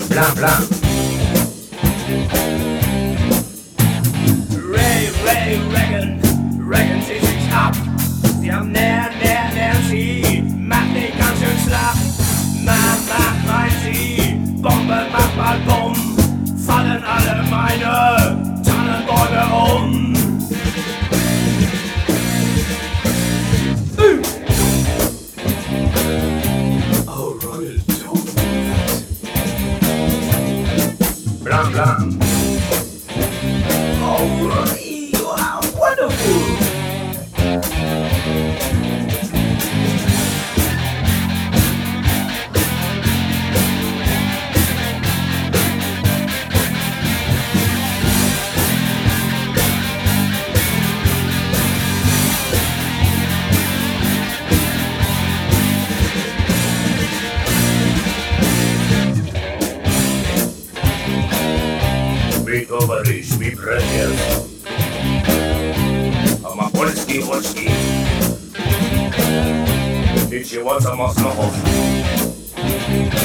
blam, blam. Reagan zieht sich ab. Sie haben näher, sie macht dich ganz schön schlapp. Meint sie, Bombe macht mal bumm, fallen alle meine Tannenbäume um. Oh, Royal, don't do that. Blam, blam. Oh, you are wonderful. Ми товариш, мій братець, а ма польський горський, нічого самосного.